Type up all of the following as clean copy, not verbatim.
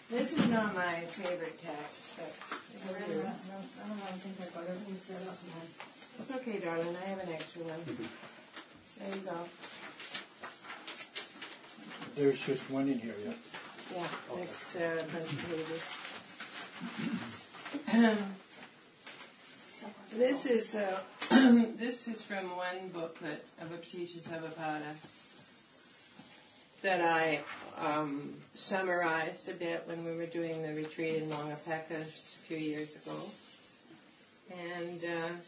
This is not my favorite text, but I don't think I got everything set up, man. it's okay, darling. I have an extra one. There you go. There's just one in here, yeah. Yeah, Okay. that's a bunch of pages. This is this is from one booklet of a Paticca Samuppada that I summarized a bit when we were doing the retreat in Wangapeka a few years ago. And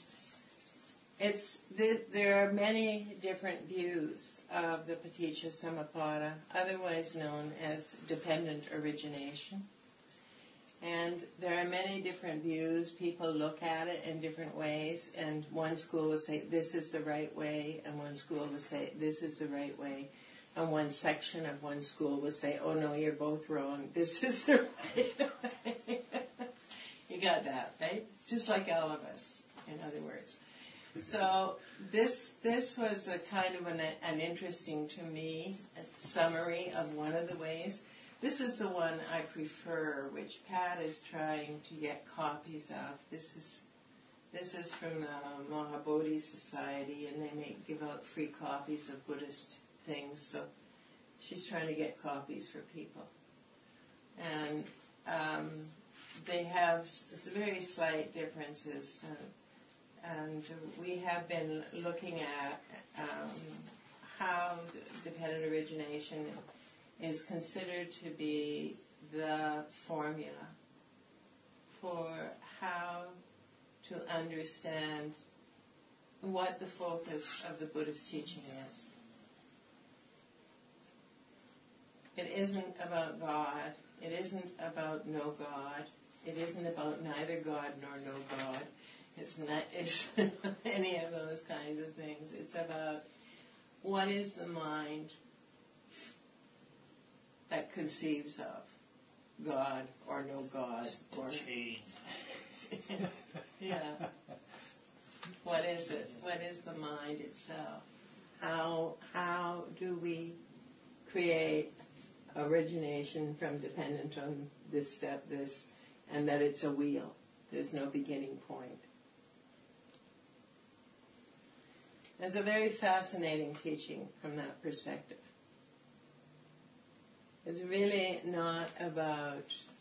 there are many different views of the Paticca Samuppada, otherwise known as dependent origination. And there are many different views. People look at it in different ways, and one school will say, this is the right way, and one school will say, this is the right way. And one section of one school will say, oh no, you're both wrong. This is the right way. You got that, right? Just like all of us, in other words. So this was a kind of an interesting, to me, summary of one of the ways. This is the one I prefer, which Pat is trying to get copies of. This is from the Mahabodhi Society, and they give out free copies of Buddhist things. So she's trying to get copies for people, and they have very slight differences. And we have been looking at how dependent origination is considered to be the formula for how to understand what the focus of the Buddhist teaching is. It isn't about God. It isn't about no God. It isn't about neither God nor no God. It's not any of those kinds of things. It's about what is the mind that conceives of God or no God. Or chain. Yeah. What is it? What is the mind itself? How do we create origination from dependent on this step, this, and that it's a wheel? There's no beginning point. It's a very fascinating teaching from that perspective. It's really not about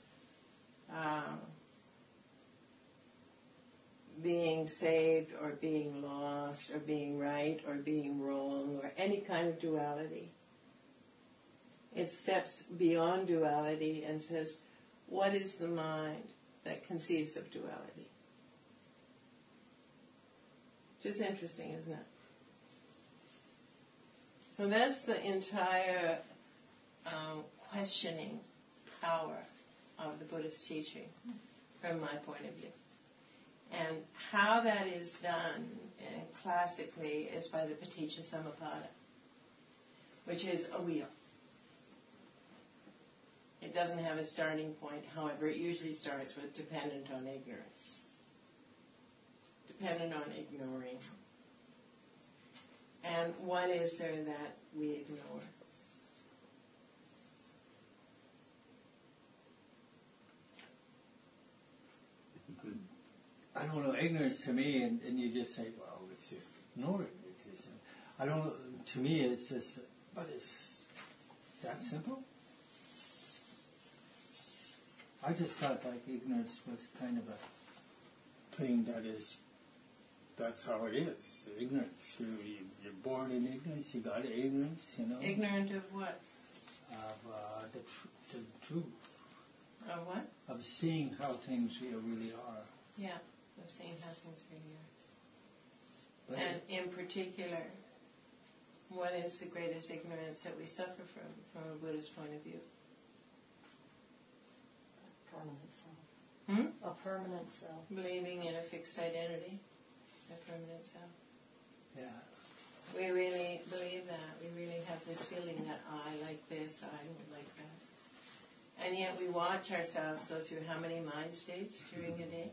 being saved or being lost or being right or being wrong or any kind of duality. It steps beyond duality and says, what is the mind that conceives of duality? Just interesting, isn't it? So that's the entire questioning power of the Buddhist teaching from my point of view. And how that is done classically is by the Paticca Samuppada, which is a wheel. It doesn't have a starting point, however, it usually starts with dependent on ignorance. Dependent on ignoring. And what is there that we ignore? I don't know, ignorance to me, and you just say, well, it's just ignore it. I don't know, to me it's just, but it's that simple? I just thought like ignorance was kind of a thing that's how it is. Ignorance. You're born in ignorance, you got ignorance, you know. Ignorant of what? Of the truth. Of what? Of seeing how things really are. Yeah, of seeing how things really But are. And in particular, what is the greatest ignorance that we suffer from a Buddhist point of view? Permanent self. A permanent self. Believing in a fixed identity, a permanent self. yeah. We really believe that. We really have this feeling that I like this, I don't like that. And yet we watch ourselves go through how many mind states during a day?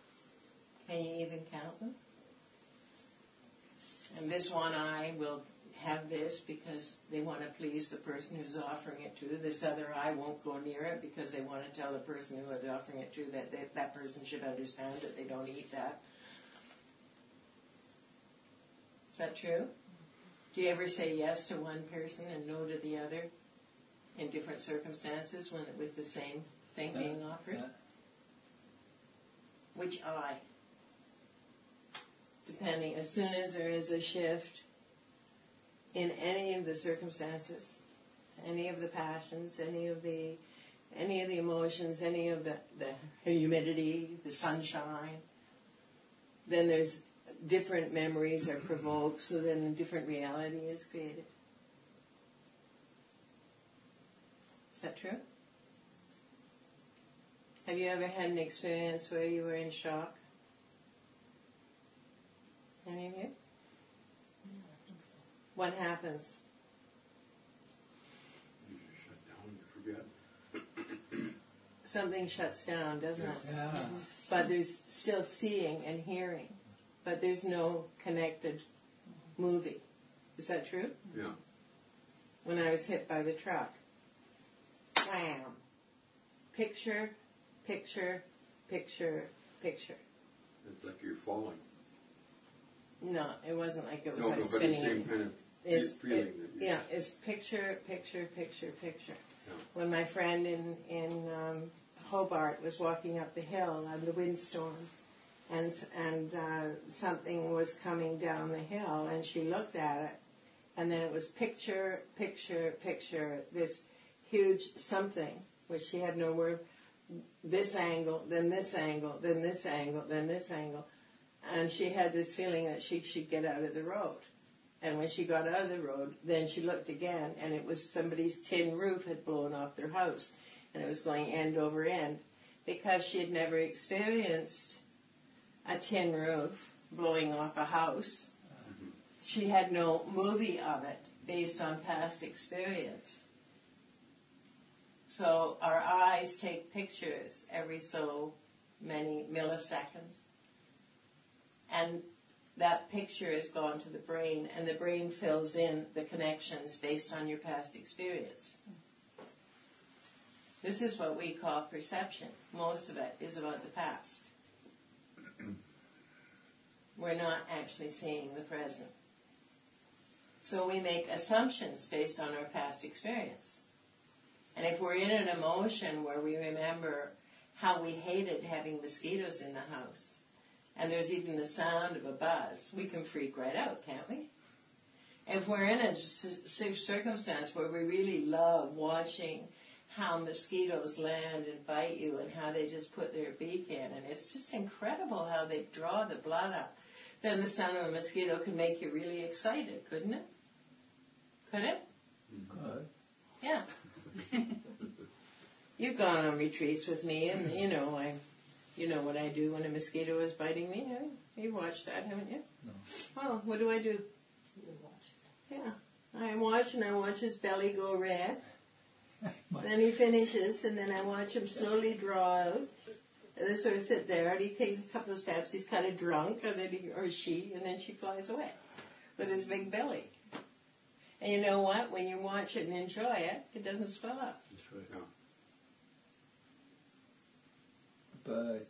Can you even count them? And this one I will have this because they want to please the person who's offering it to. This other eye won't go near it because they want to tell the person who is offering it to that person should understand that they don't eat that. Is that true? Do you ever say yes to one person and no to the other in different circumstances with the same thing being offered? Yeah. Which eye? Depending, as soon as there is a shift in any of the circumstances, any of the passions, any of the emotions, any of the humidity, the sunshine, then there's different memories are provoked, so then a different reality is created. Is that true? Have you ever had an experience where you were in shock? Any of you? Yeah, I think so. What happens? You shut down, you forget. Something shuts down, doesn't it? Yeah. But there's still seeing and hearing, but there's no connected movie. Is that true? Yeah. When I was hit by the truck, wham! Picture, picture, picture, picture. It's like you're falling. No, it wasn't like it was No, like but the spinning. same kind of It's, feeling that you yeah, it's picture, picture, picture, picture. Yeah. When my friend in Hobart was walking up the hill on the windstorm, and something was coming down the hill, and she looked at it, and then it was picture, picture, picture, this huge something, which she had no word, this angle, then this angle, then this angle, then this angle. And she had this feeling that she should get out of the road. And when she got out of the road, then she looked again, and it was somebody's tin roof had blown off their house, and it was going end over end. Because she had never experienced a tin roof blowing off a house, she had no movie of it based on past experience. So our eyes take pictures every so many milliseconds. And that picture is gone to the brain, and the brain fills in the connections based on your past experience. This is what we call perception. Most of it is about the past. We're not actually seeing the present. So we make assumptions based on our past experience. And if we're in an emotion where we remember how we hated having mosquitoes in the house, and there's even the sound of a buzz, we can freak right out, can't we? If we're in a circumstance where we really love watching how mosquitoes land and bite you and how they just put their beak in, and it's just incredible how they draw the blood up, then the sound of a mosquito can make you really excited, couldn't it? Could it? Good. Yeah. You've gone on retreats with me, and you know what I do when a mosquito is biting me. You've watched that, haven't you? No. Well, what do I do? You watch it. Yeah. I watch his belly go red. Then he finishes, and then I watch him slowly draw out. And they sort of sit there, and he takes a couple of steps. He's kind of drunk, and then or she, and then she flies away with his big belly. And you know what? When you watch it and enjoy it, it doesn't swell up. That's right. Yeah. But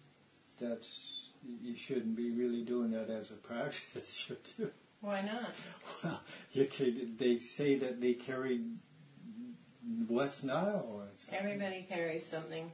you shouldn't be really doing that as a practice, should you? Why not? Well, they say that they carried West Nile or something. Everybody carries something.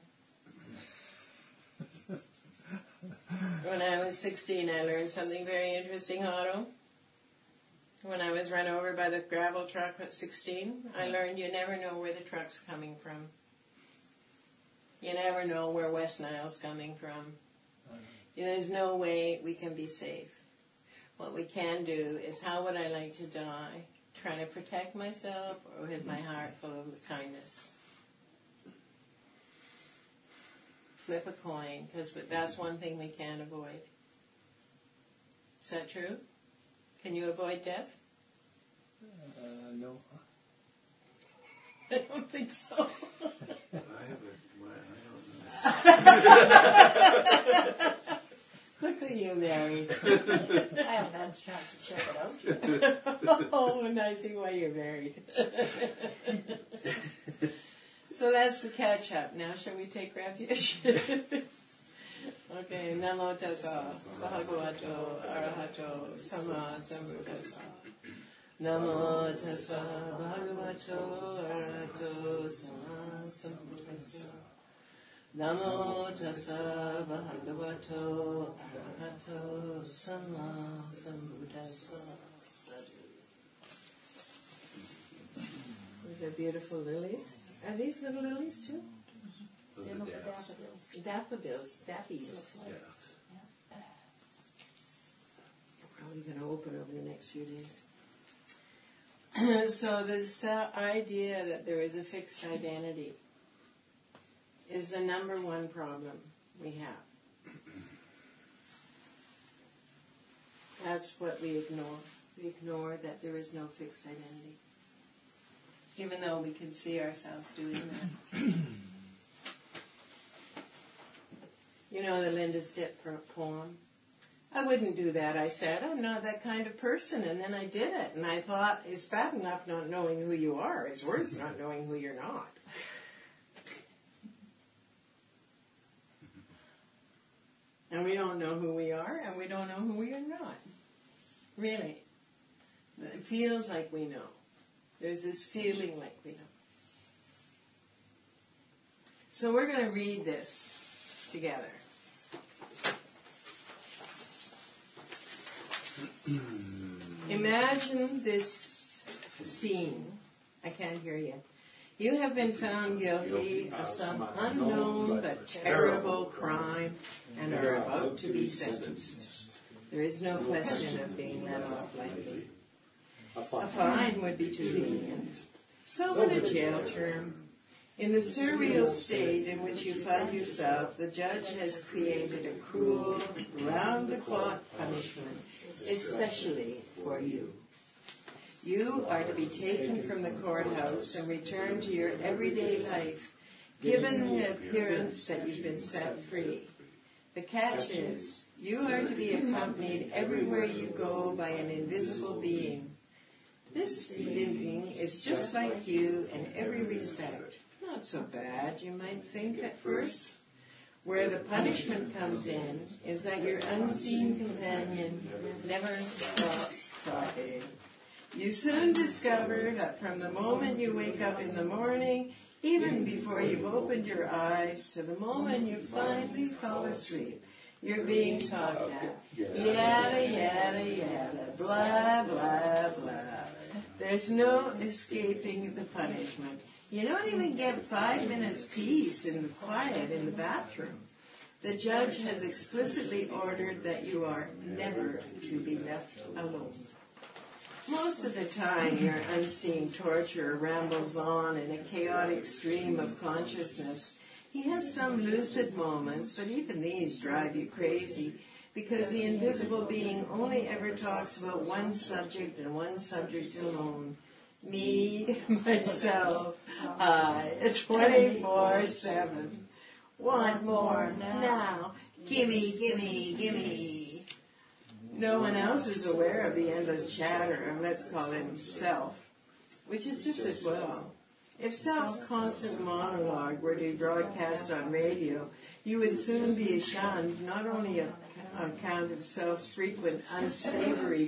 When I was 16, I learned something very interesting, Otto. When I was run over by the gravel truck at 16, I learned you never know where the truck's coming from. You never know where West Nile's coming from. There's no way we can be safe. What we can do is, how would I like to die? Trying to protect myself, or with my heart full of kindness? Flip a coin, because that's one thing we can't avoid. Is that true? Can you avoid death? No. I don't think so. I don't know. Look at you married? I haven't had a chance to check it out. Oh, and I see why you're married. So that's the catch up. Now shall we take refuge? Okay, Namo Tassa, Bhagavato, Arahato, Sama Sambuddhassa. Namo Tassa, Bhagavato, Arahato, Sama Sambuddhassa. Namo Tassa, Bhagavato, Arahato, Sama Sambuddhassa. These are beautiful lilies. Are these little lilies too? Those They are look like daffs. daffodils. Daffodils, dappies. Looks like. Yeah. Probably going to open over the next few days. So this idea that there is a fixed identity is the number one problem we have. That's what we ignore. We ignore that there is no fixed identity, even though we can see ourselves doing that. You know the Linda Stitt poem? I wouldn't do that, I said. I'm not that kind of person. And then I did it. And I thought, it's bad enough not knowing who you are. It's worse not knowing who you're not. And we don't know who we are, and we don't know who we are not. Really. It feels like we know. There's this feeling like we know. So we're going to read this together. Imagine this scene. I can't hear you. You have been found guilty of some unknown but terrible crime and are about to be sentenced. There is no question of being let off lightly. A fine would be too lenient. So would a jail term. In the surreal state in which you find yourself, the judge has created a cruel, round-the-clock punishment, especially for you. You are to be taken from the courthouse and returned to your everyday life, given the appearance that you've been set free. The catch is, you are to be accompanied everywhere you go by an invisible being. This being is just like you in every respect. Not so bad, you might think at first. Where the punishment comes in is that your unseen companion never stops talking. You soon discover that from the moment you wake up in the morning, even before you've opened your eyes, to the moment you finally fall asleep, you're being talked at. Yada, yada, yada, blah, blah, blah. There's no escaping the punishment. You don't even get 5 minutes peace in the quiet in the bathroom. The judge has explicitly ordered that you are never to be left alone. Most of the time, your unseen torturer rambles on in a chaotic stream of consciousness. He has some lucid moments, but even these drive you crazy because the invisible being only ever talks about one subject and one subject alone. Me, myself, I, 24/7. Want more now. Gimme, gimme, gimme. No one else is aware of the endless chatter of, let's call it, self, which is just as well. If self's constant monologue were to be broadcast on radio, you would soon be shunned not only on account of self's frequent unsavory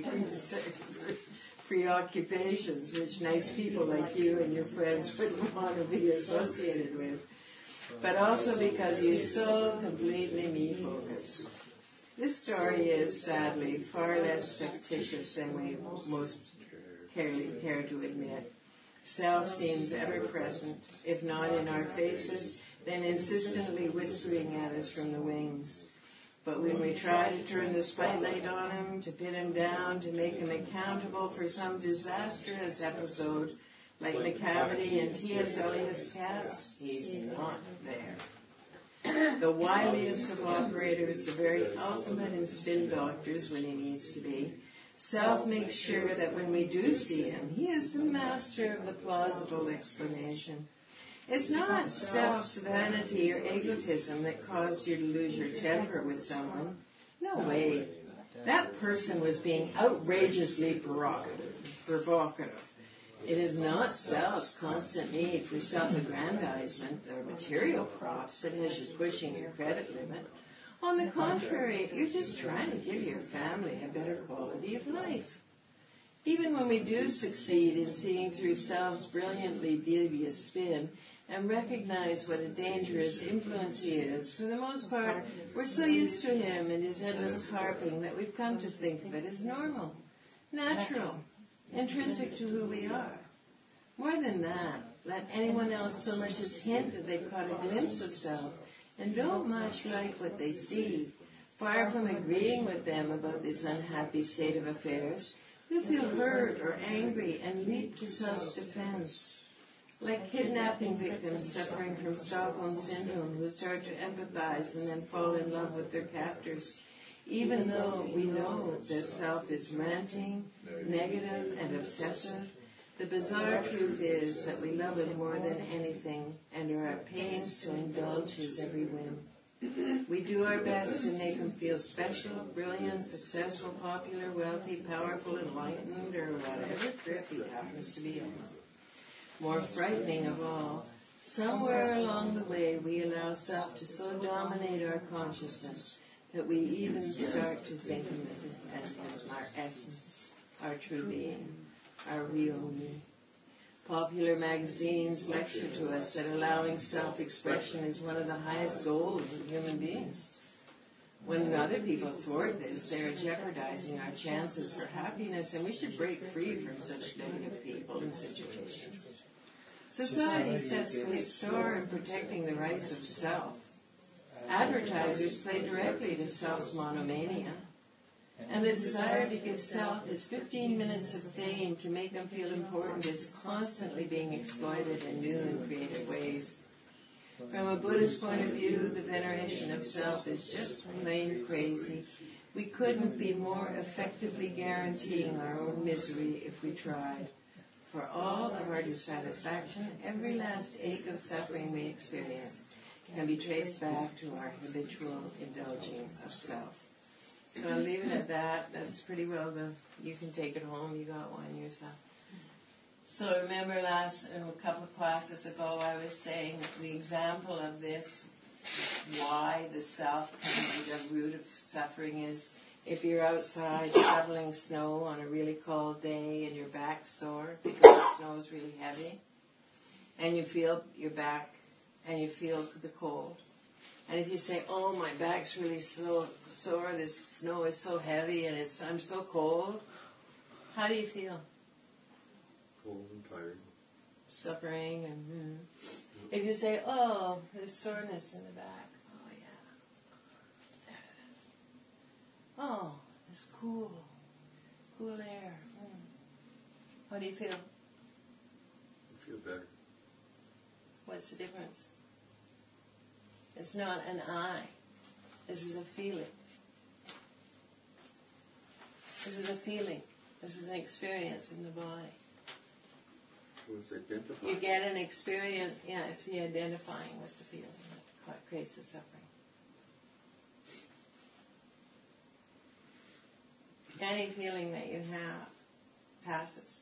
preoccupations, which nice people like you and your friends wouldn't want to be associated with, but also because he's so completely me-focused. This story is, sadly, far less fictitious than we most care to admit. Self seems ever present, if not in our faces, then insistently whispering at us from the wings. But when we try to turn the spotlight on him, to pin him down, to make him accountable for some disastrous episode, like McCavity and T.S. Eliot's cats, he's not there. The wiliest of operators, the very ultimate in spin doctors when he needs to be, self makes sure that when we do see him, he is the master of the plausible explanation. It's not self's vanity or egotism that caused you to lose your temper with someone. No way. That person was being outrageously provocative. It is not self's constant need for self-aggrandizement or material props that has you pushing your credit limit. On the contrary, you're just trying to give your family a better quality of life. Even when we do succeed in seeing through self's brilliantly devious spin and recognize what a dangerous influence he is, for the most part, we're so used to him and his endless carping that we've come to think of it as normal, natural, intrinsic to who we are. More than that, let anyone else so much as hint that they've caught a glimpse of self and don't much like what they see. Far from agreeing with them about this unhappy state of affairs, we feel hurt or angry and leap to self's defense. Like kidnapping victims suffering from Stockholm Syndrome who start to empathize and then fall in love with their captors, even though we know that self is ranting, negative, and obsessive. The bizarre truth is that we love him more than anything and are at pains to indulge his every whim. We do our best to make him feel special, brilliant, successful, popular, wealthy, powerful, enlightened, or whatever trip he happens to be on. More frightening of all, somewhere along the way we allow self to so dominate our consciousness that we even start to think of it as our essence, our true being, our real me. Popular magazines lecture to us that allowing self-expression is one of the highest goals of human beings. When other people thwart this, they are jeopardizing our chances for happiness, and we should break free from such negative people and situations. Society sets great store in protecting the rights of self. Advertisers play directly to self's monomania, and the desire to give self his 15 minutes of fame to make him feel important is constantly being exploited in new and creative ways. From a Buddhist point of view, the veneration of self is just plain crazy. We couldn't be more effectively guaranteeing our own misery if we tried. For all of our dissatisfaction, every last ache of suffering we experience can be traced back to our habitual indulging of self. So I'll leave it at that. That's pretty well you can take it home. You got one yourself. So remember a couple of classes ago, I was saying the example of this, why the self can be the root of suffering is if you're outside shoveling snow on a really cold day and your back's sore because the snow is really heavy, and you feel your back and you feel the cold. And if you say, oh, my back's really so sore, this snow is so heavy and I'm so cold, how do you feel? Cold and tired. Suffering. And if you say, oh, there's soreness in the back. Oh, yeah. Oh, it's cool. Cool air. How do you feel? I feel better. What's the difference? It's not an I. This is a feeling. This is a feeling. This is an experience in the body. So it's identifying. You get an experience, it's the identifying with the feeling that creates the suffering. Any feeling that you have passes.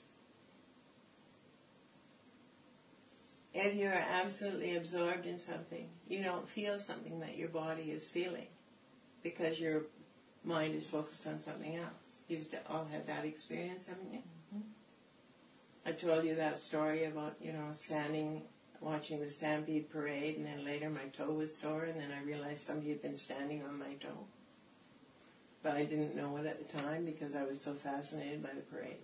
If you're absolutely absorbed in something, you don't feel something that your body is feeling because your mind is focused on something else. You've all had that experience, haven't you? Mm-hmm. I told you that story about, standing, watching the Stampede Parade, and then later my toe was sore, and then I realized somebody had been standing on my toe. But I didn't know it at the time because I was so fascinated by the parade.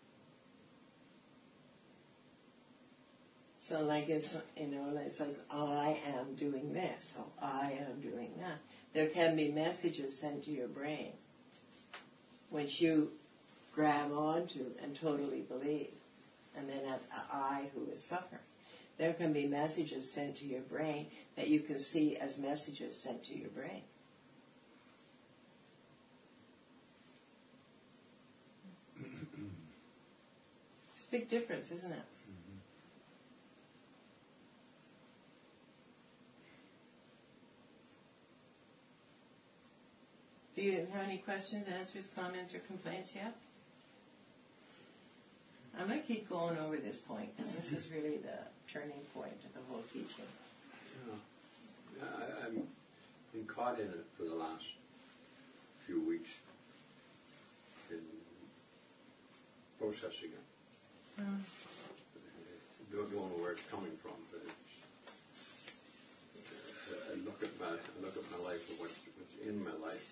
So it's like, I am doing this, or I am doing that. There can be messages sent to your brain, which you grab onto and totally believe. And then that's I who is suffering. There can be messages sent to your brain that you can see as messages sent to your brain. It's a big difference, isn't it? Do you have any questions, answers, comments, or complaints yet? I'm going to keep going over this point because this is really the turning point of the whole teaching. Yeah. I've been caught in it for the last few weeks in processing it. Don't know where it's coming from, but I look at my life and what's in my life,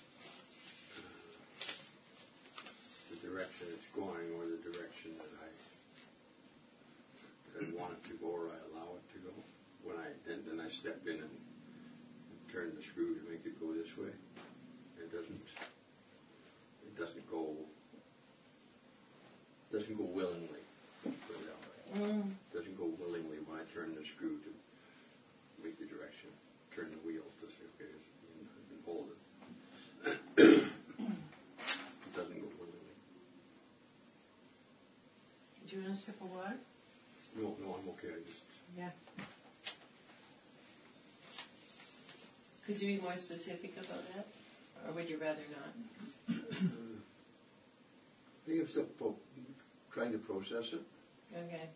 the direction it's going, or the direction that I want it to go, or I allow it to go. When then I step in and turn the screw to make it go this way. It doesn't go willingly. Put it that way. Doesn't go willingly when I turn the screw to make the direction, turn the wheel to say, okay, and hold it. It doesn't go willingly. Do you want a sip of water? No, I'm okay. I just Yeah. Could you be more specific about that? Or would you rather not? I think I'm still trying to process it. Okay.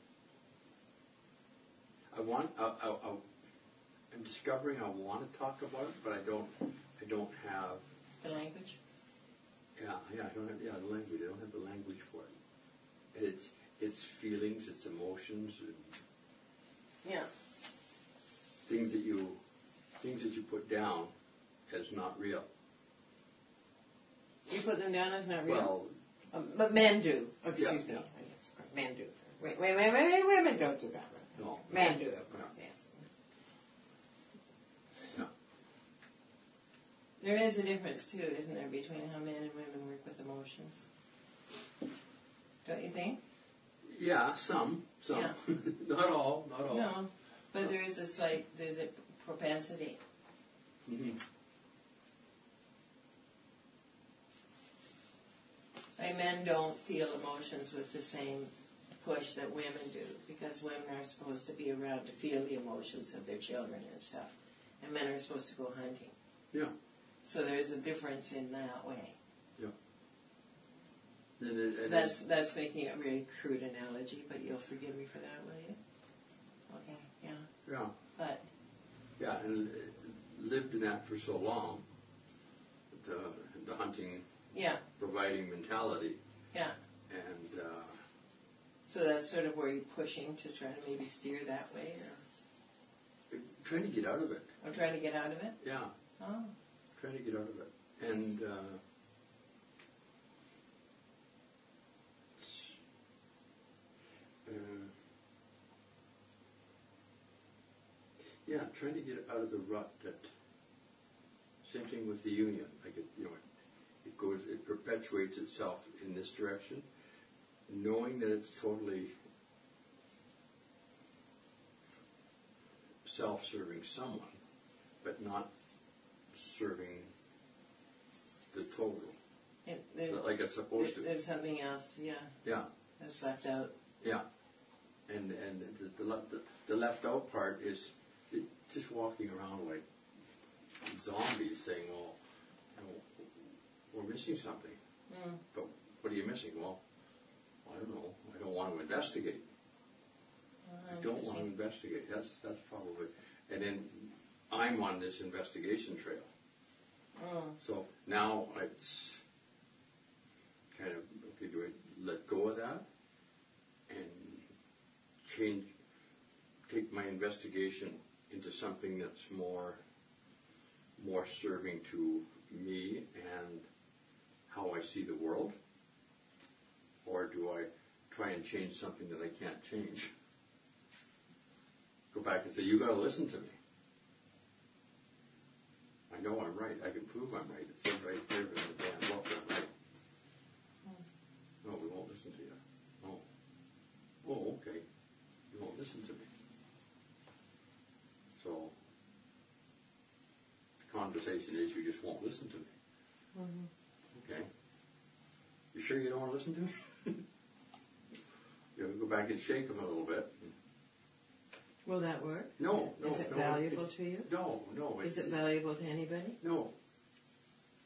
I'm discovering I want to talk about it, but I don't have. The language? Yeah, I don't have the language. I don't have the language for it. And it's feelings, it's emotions, and Yeah. things that you put down as not real. You put them down as not real? Well, But men do. Excuse me. yeah. I guess, of course, men do. Women don't do that. no. Men do, of course, yes. No. There is a difference, too, isn't there, between how men and women work with emotions? Don't you think? Yeah, some. Yeah. Not all. No, but there is there's a propensity. Mm-hmm. Like men don't feel emotions with the same push that women do, because women are supposed to be around to feel the emotions of their children and stuff, and men are supposed to go hunting. Yeah. So there is a difference in that way. Yeah. And That's making a really crude analogy, but you'll forgive me for that, will you? Okay, yeah. yeah. But Yeah, and lived in that for so long, the hunting, yeah, providing mentality, yeah. and So that's sort of where you're pushing to try to maybe steer that way, trying to get out of it. or trying to get out of it. Yeah, Oh, trying to get out of it, and yeah, trying to get out of the rut that. Same thing with the union. Like it perpetuates itself in this direction, knowing that it's totally self-serving someone, but not serving the total, like it's supposed to. There's something else, yeah, Yeah, that's left out. yeah, and the left out part is just walking around like zombies, saying, "Well, we're missing something." Mm. But what are you missing? Well, I don't know. I don't want to investigate. I don't want to investigate. That's probably. And then I'm on this investigation trail. Oh. So now it's kind of, okay, do I let go of that and take my investigation into something that's more serving to me and how I see the world? Or do I try and change something that I can't change? Go back and say, you got to listen to me. I know I'm right. I can prove I'm right. It says right there in the damn book I'm right. No, we won't listen to you. Oh. Oh, okay. You won't listen to me. So, the conversation is you just won't listen to me. Mm-hmm. Okay. You sure you don't want to listen to me? You go back and shake them a little bit. Will that work? No. Is it valuable to you? No. Is it valuable to anybody? No.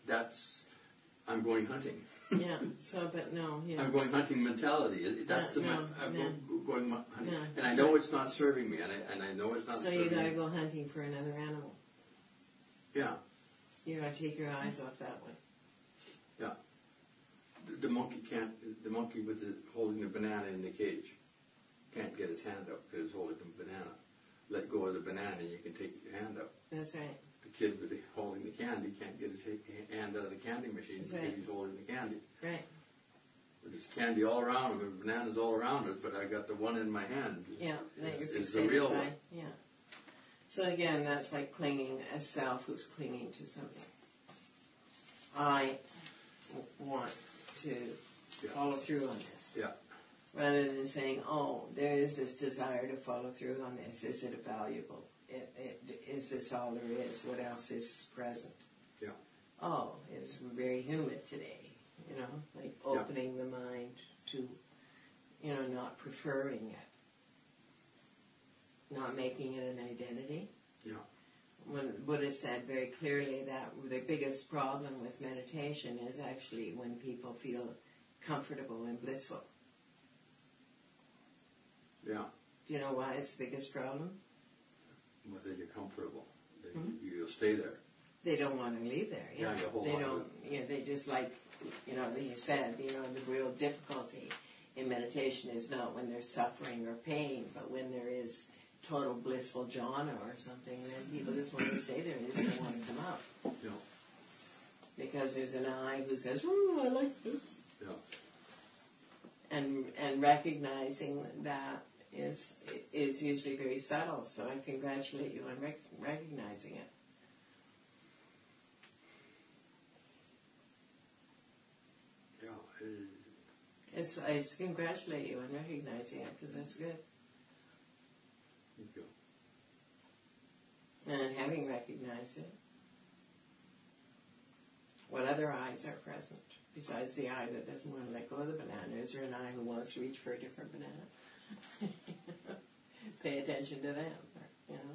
that's I'm going hunting. Yeah. So, but no, yeah. I'm going hunting mentality. That's the No, I'm no. going hunting, No. and I know it's not serving me, and I know it's not. So serving you got to me. go hunting for another animal. Yeah, You got to take your eyes off that one. yeah. The monkey can't. The monkey with holding the banana in the cage can't get his hand up because it's holding the banana. Let go of the banana, and you can take your hand up. That's right. The kid with holding the candy can't get his hand out of the candy machine That's because right. he's holding the candy. Right. There's candy all around him and bananas all around us, but I got the one in my hand. Yeah. That you're It's the fixated real by. one. Yeah. So again, that's like clinging, a self who's clinging to something. I want to follow through on this. Yeah, Rather than saying, oh, there is this desire to follow through on this. Is it valuable? Is this all there is? What else is present? yeah, Oh, it's very humid today. You know, like opening the mind to, you know, not preferring it. Not making it an identity. yeah, When Buddha said very clearly that the biggest problem with meditation is actually when people feel comfortable and blissful. yeah. Do you know why it's the biggest problem? Whether you're comfortable, Mhm. you'll stay there. They don't want to leave there. Yeah, you hold they on to don't. You know, they just like, you know, he said, you know, the real difficulty in meditation is not when there's suffering or pain, but when there is total blissful jhana or something. Then people just want to stay there. They just don't want to come out Yeah, because there's an I who says, "Oh, I like this," yeah, and recognizing that is usually very subtle. So I congratulate you on recognizing it. yeah. I just congratulate you on recognizing it because that's good. Thank you. And having recognized it, what other eyes are present besides the eye that doesn't want to let go of the banana? Is there an eye who wants to reach for a different banana? Pay attention to them, you know.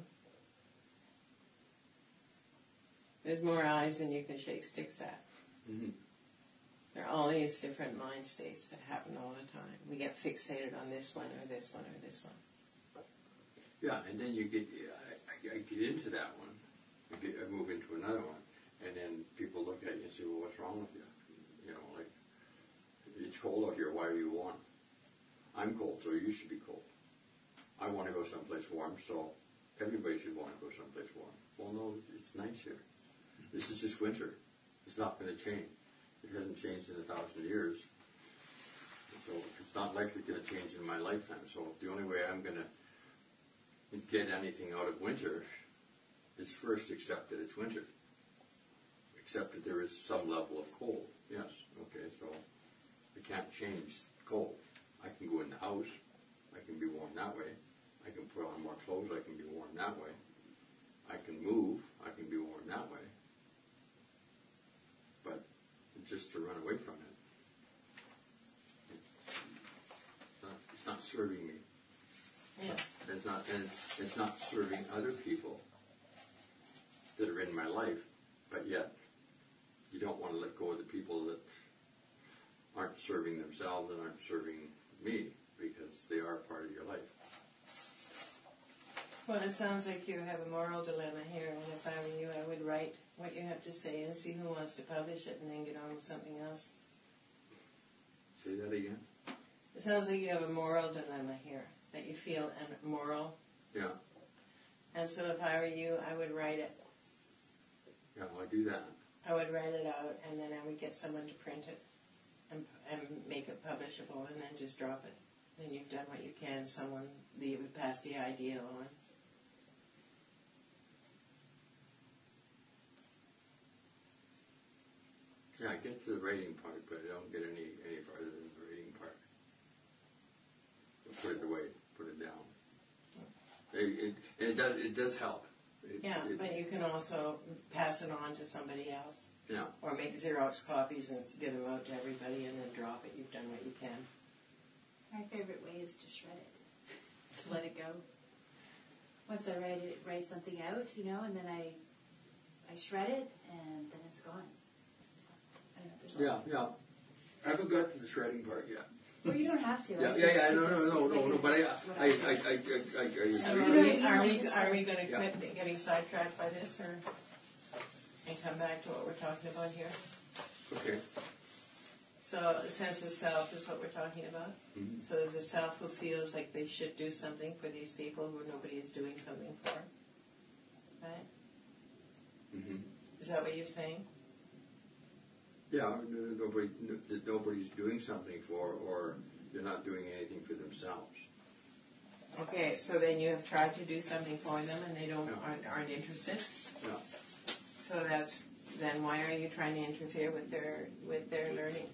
There's more eyes than you can shake sticks at. Mm-hmm. There are all these different mind states that happen all the time. We get fixated on this one or this one or this one. Yeah, and then you get, I get into that one, I move into another one, and then people look at you and say, well, what's wrong with you? You know, like, it's cold out here, why are you warm? I'm cold, so you should be cold. I want to go someplace warm, so everybody should want to go someplace warm. Well, no, it's nice here. This is just winter. It's not going to change. It hasn't changed in 1,000 years. So it's not likely going to change in my lifetime. So the only way I'm going to get anything out of winter is first accept that it's winter. Accept that there is some level of cold. Yes, okay, so I can't change cold. I can go in the house. I can be warm that way. I can put on more clothes. I can be warm that way. I can move. I can be warm that way. But just to run away from it, it's not serving me. Yeah. It's not serving other people that are in my life, but yet you don't want to let go of the people that aren't serving themselves and aren't serving me because they are part of your life. Well, it sounds like you have a moral dilemma here, and if I were you, I would write what you have to say and see who wants to publish it and then get on with something else. Say that again? It sounds like you have a moral dilemma here, that you feel immoral. Yeah. And so if I were you, I would write it. Yeah, well, I do that. I would write it out, and then I would get someone to print it and make it publishable, and then just drop it. Then you've done what you can. Someone that you would pass the idea on. Yeah, I get to the writing part, but I don't get any farther than the writing part. Put it away, put it down. It does help. But you can also pass it on to somebody else. Yeah. Or make Xerox copies and get them out to everybody and then drop it. You've done what you can. My favorite way is to shred it, to let it go. Once I write something out, and then I shred it, and then it's gone. There's a lot. Yeah. I haven't got to the shredding part yet. Well, you don't have to. Yeah. No. But I So agree. are we going to quit getting sidetracked by this, or and come back to what we're talking about here? Okay. So a sense of self is what we're talking about. Mm-hmm. So there's a self who feels like they should do something for these people who nobody is doing something for. Right? Mm-hmm. Is that what you're saying? Yeah, nobody's doing something for, or they're not doing anything for themselves. Okay, so then you have tried to do something for them and they aren't interested. Yeah. So then why are you trying to interfere with their learning?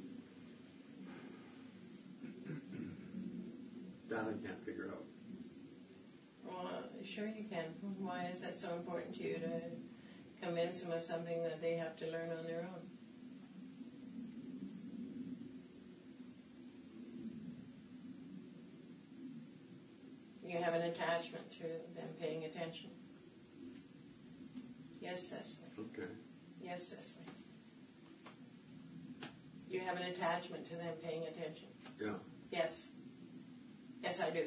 That I can't figure out. Well, sure you can. Why is that so important to you to convince them of something that they have to learn on their own? You have an attachment to them paying attention. Yes, Cecily. Okay. Yes, Cecily. You have an attachment to them paying attention. Yeah. Yes. Yes, I do.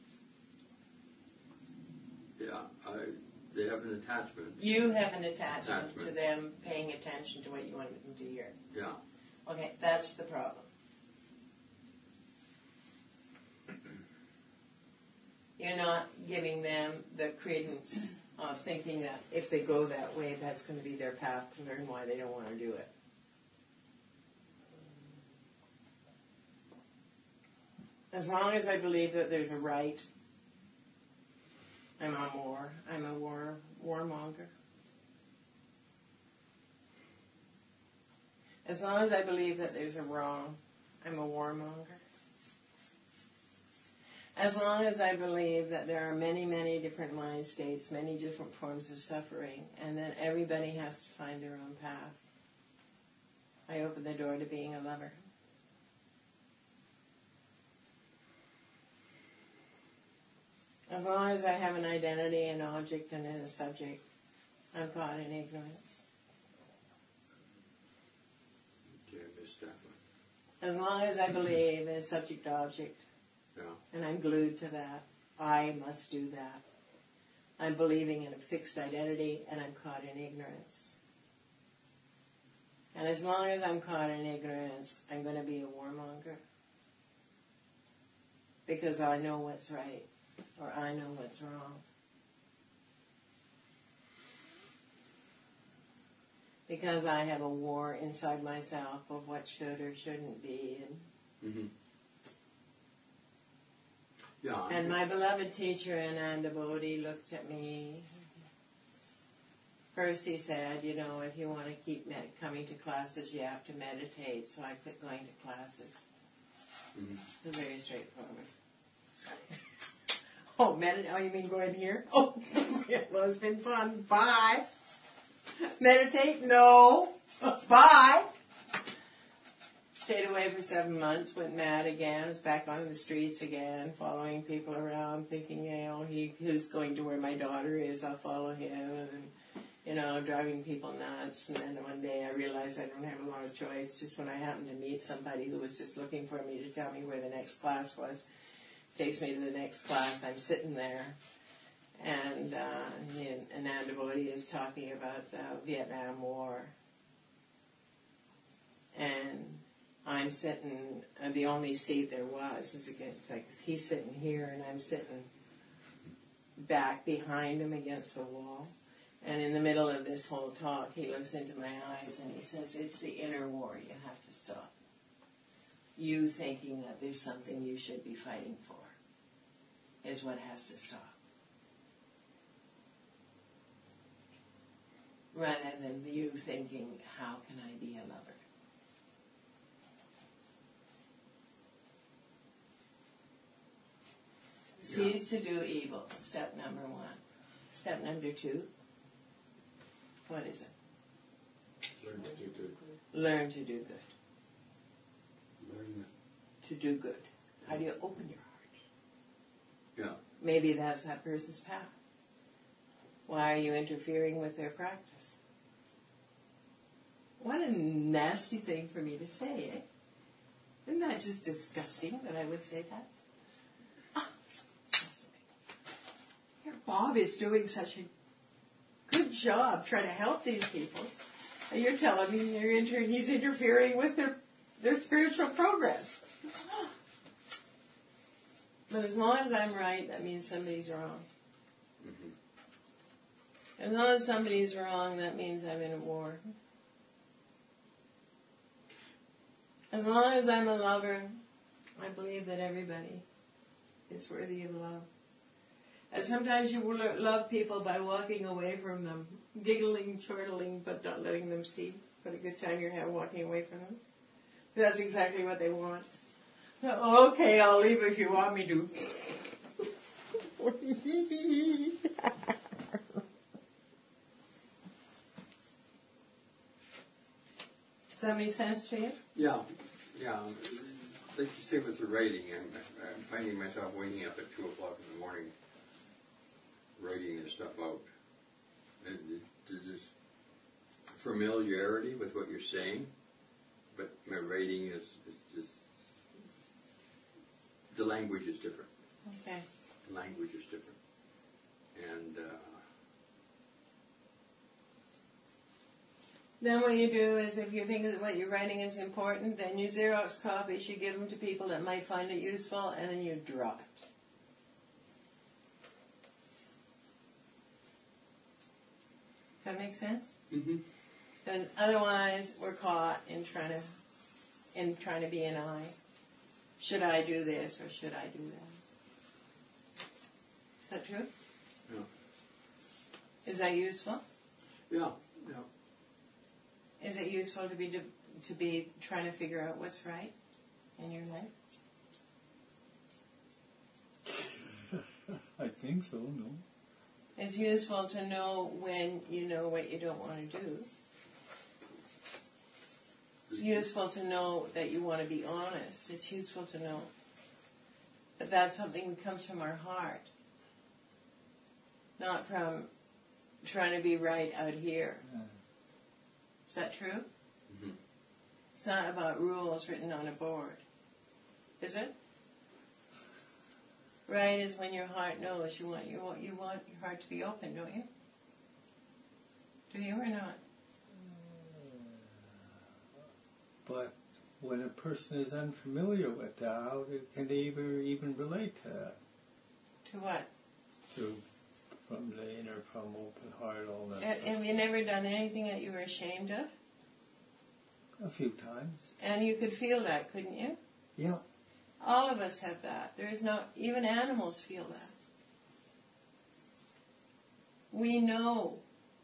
Yeah. They have an attachment. You have an attachment to them paying attention to what you want them to hear. Yeah. Okay, that's the problem. You're not giving them the credence of thinking that if they go that way, that's going to be their path to learn why they don't want to do it. As long as I believe that there's a right, I'm on war. I'm a warmonger. As long as I believe that there's a wrong, I'm a warmonger. As long as I believe that there are many, many different mind states, many different forms of suffering, and that everybody has to find their own path, I open the door to being a lover. As long as I have an identity, an object, and a subject, I'm caught in ignorance. Okay, I missed that one. As long as I believe in subject-object, Yeah. and I'm glued to that, I must do that. I'm believing in a fixed identity, and I'm caught in ignorance. And as long as I'm caught in ignorance, I'm going to be a warmonger. Because I know what's right, or I know what's wrong. Because I have a war inside myself of what should or shouldn't be. Mm-hmm. Yeah. And my beloved teacher, Ananda Bodhi, looked at me. First he said, you know, if you want to keep coming to classes, you have to meditate. So I quit going to classes. Mm-hmm. It was very straightforward. Oh, you mean going here? Oh, well, it's been fun. Bye. Meditate? No. Bye. Stayed away for 7 months, went mad again, was back on the streets again, following people around, thinking, you know, who's going to where my daughter is, I'll follow him, and, you know, driving people nuts. And then one day I realized I don't have a lot of choice. Just when I happened to meet somebody who was just looking for me to tell me where the next class was, takes me to the next class, I'm sitting there, and Ananda Bodhi is talking about the Vietnam War. And I'm sitting, the only seat there was against, like, he's sitting here and I'm sitting back behind him against the wall. And in the middle of this whole talk, he looks into my eyes and he says, it's the inner war you have to stop. You thinking that there's something you should be fighting for is what has to stop. Rather than you thinking, how can I be a lover? Cease to do evil, step number 1. Step number 2, what is it? Learn to do good. Learn to do good. Learn. To do good. How do you open your heart? Yeah. Maybe that's that person's path. Why are you interfering with their practice? What a nasty thing for me to say, eh? Isn't that just disgusting that I would say that? Ah, here Bob is doing such a good job trying to help these people. And you're telling me he's interfering with their spiritual progress. But as long as I'm right, that means somebody's wrong. Mm-hmm. As long as somebody's wrong, that means I'm in a war. As long as I'm a lover, I believe that everybody is worthy of love. And sometimes you will love people by walking away from them, giggling, chortling, but not letting them see what a good time you're having walking away from them. That's exactly what they want. Okay, I'll leave if you want me to. Does that make sense to you? Yeah. Like you say with the writing, I'm finding myself waking up at 2 o'clock in the morning, writing this stuff out. There's this familiarity with what you're saying, but my writing is just, the language is different. Okay. The language is different. And then what you do is, if you think that what you're writing is important, then you Xerox copies, you give them to people that might find it useful, and then you drop it. Does that make sense? Mm-hmm. Because otherwise, we're caught in trying to be an I. Should I do this or should I do that? Is that true? Yeah. Is that useful? Yeah. Is it useful to be trying to figure out what's right in your life? I think so, no. It's useful to know when you know what you don't want to do. It's useful to know that you want to be honest. It's useful to know that that's something that comes from our heart, not from trying to be right out here. Is that true? Mm-hmm. It's not about rules written on a board, is it? Right is when your heart knows. You want your heart to be open, don't you? Do you or not? But when a person is unfamiliar with that, how can they even relate to that? To what? From the inner, from open heart, all that stuff. Have you never done anything that you were ashamed of? A few times. And you could feel that, couldn't you? Yeah. All of us have that. There is no, even animals feel that. We know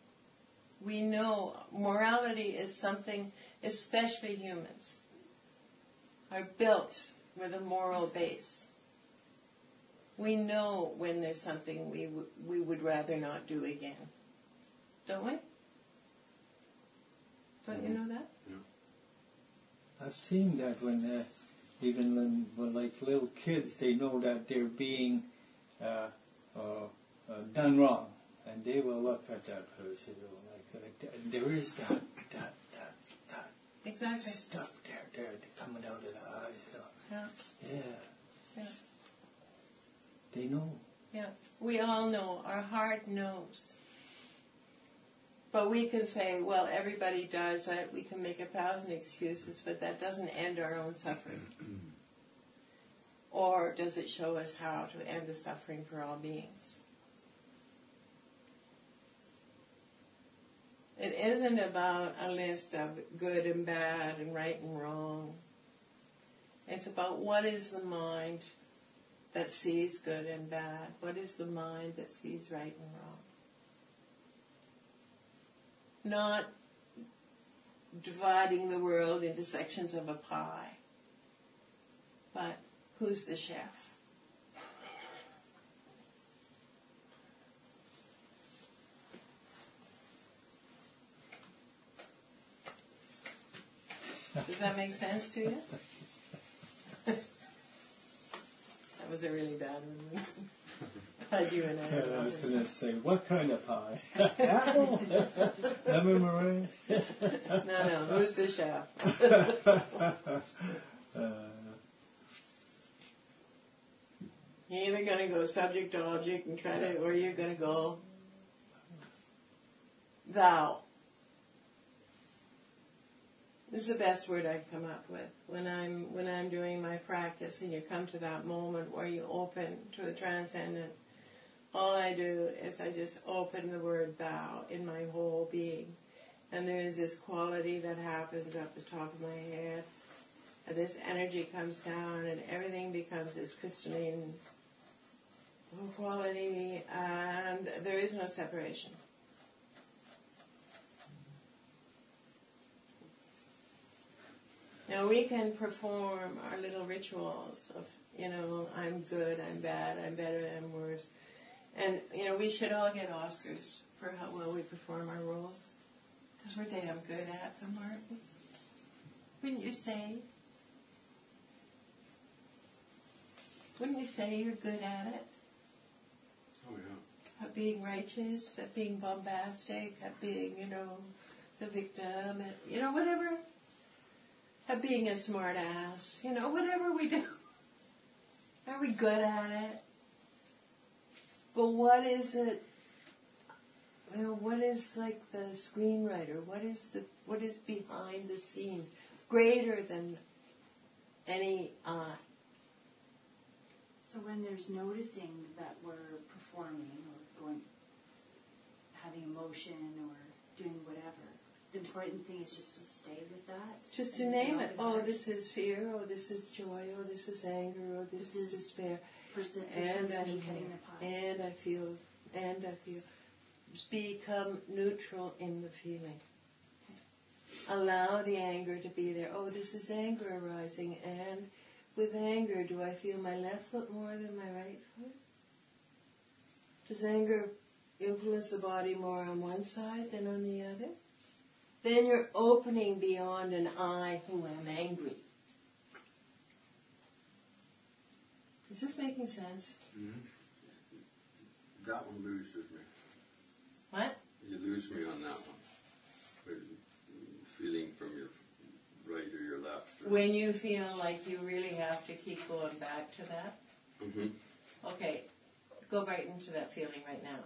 morality is something, especially humans, are built with a moral base. We know when there's something we would rather not do again. Don't we? Don't you know that? Yeah. I've seen that when even when like little kids, they know that they're being done wrong, and they will look at that person like there is that Exactly. stuff there coming out of the eyes. Yeah. Yeah. They know. Yeah. We all know. Our heart knows. But we can say, well, everybody does it. We can make 1,000 excuses, but that doesn't end our own suffering. Or does it show us how to end the suffering for all beings? It isn't about a list of good and bad and right and wrong. It's about what is the mind that sees good and bad? What is the mind that sees right and wrong? Not dividing the world into sections of a pie, but who's the chef? Does that make sense to you? That was a really bad one. God, you and I are I was lovers. going to say, what kind of pie? Apple? Lemon meringue? No, who's the chef? You're either going to go subject to object and try to, or you're going to go thou. This is the best word I've come up with when I'm doing my practice, and you come to that moment where you open to the transcendent. All I do is I just open the word thou in my whole being, and there is this quality that happens at the top of my head, and this energy comes down, and everything becomes this crystalline quality, and there is no separation. Now we can perform our little rituals of, I'm good, I'm bad, I'm better, I'm worse. And, we should all get Oscars for how well we perform our roles. Because we're damn good at them, aren't we? Wouldn't you say? Wouldn't you say you're good at it? Oh, yeah. At being righteous, at being bombastic, at being, the victim, at, whatever. At being a smart ass, whatever we do. Are we good at it? But what is it, what is like the screenwriter? What is behind the scenes? Greater than any eye. So when there's noticing that we're performing or having emotion or doing whatever, the important thing is just to stay with that. Just to name it. Oh, this is fear. Oh, this is joy. Oh, this is anger. Oh, this is despair. And I feel. Just become neutral in the feeling. Allow the anger to be there. Oh, this is anger arising. And with anger, do I feel my left foot more than my right foot? Does anger influence the body more on one side than on the other? Then you're opening beyond an I who am angry. Is this making sense? Mm-hmm. That one loses me. What? You lose me on that one. With feeling from your right or your left. When you feel like you really have to keep going back to that? Mm-hmm. Okay, go right into that feeling right now.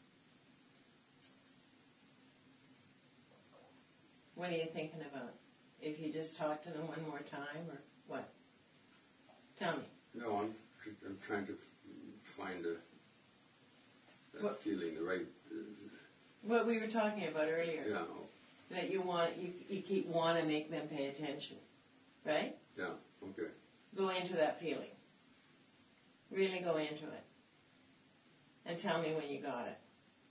What are you thinking about? If you just talk to them one more time, or what? Tell me. No, I'm trying to find that feeling, the right. What we were talking about earlier. Yeah. That you keep want to make them pay attention, right? Yeah. Okay. Go into that feeling. Really go into it, and tell me when you got it.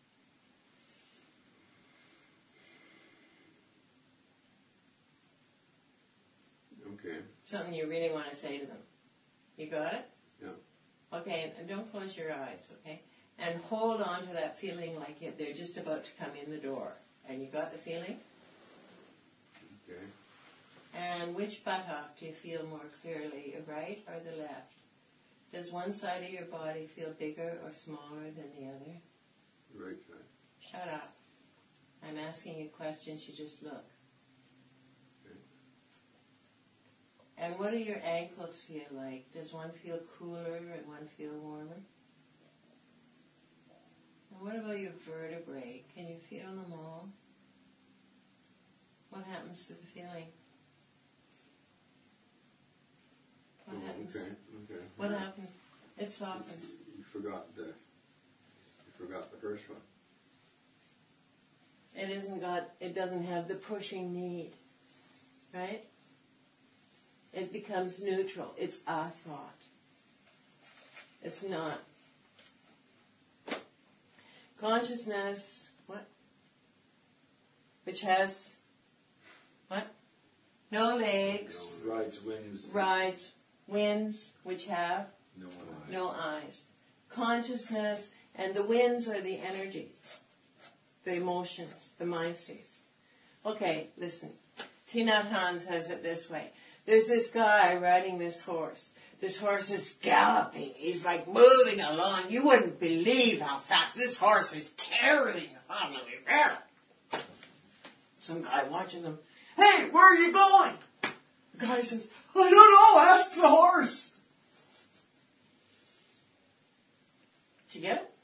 Okay. Something you really want to say to them. You got it? Yeah. Okay, and don't close your eyes, okay? And hold on to that feeling like they're just about to come in the door. And you got the feeling? Okay. And which buttock do you feel more clearly, your right or the left? Does one side of your body feel bigger or smaller than the other? Right side. Shut up. I'm asking you questions, you just look. And what do your ankles feel like? Does one feel cooler and one feel warmer? And what about your vertebrae? Can you feel them all? What happens to the feeling? What happens? Okay. What happens? It softens. You forgot the first one. It doesn't have the pushing need. Right? It becomes neutral. It's a thought. It's not. Consciousness, what? Which has, what? No legs. Rides winds. Rides winds, which have No eyes. no eyes. Consciousness, and the winds are the energies, the emotions, the mind states. Okay, listen. Thich Nhat Hanh says it this way. There's this guy riding this horse. This horse is galloping. He's like moving along. You wouldn't believe how fast this horse is tearing on the river. Some guy watches him. Hey, where are you going? The guy says, I don't know. Ask the horse. Did you get it?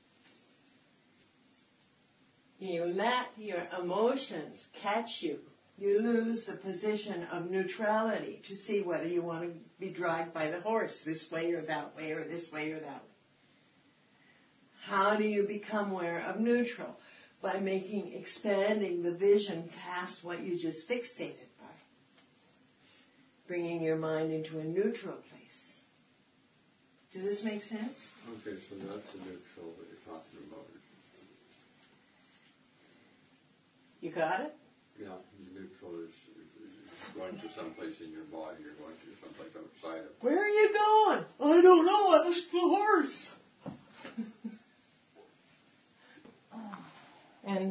You let your emotions catch you. You lose the position of neutrality to see whether you want to be dragged by the horse this way or that way or this way or that way. How do you become aware of neutral? By expanding the vision past what you just fixated by. Bringing your mind into a neutral place. Does this make sense? Okay, so that's the neutral that you're talking about. You got it? Yeah, the neutral is going to someplace in your body, you're going to someplace outside of. Where are you going? I don't know. Ask the horse. and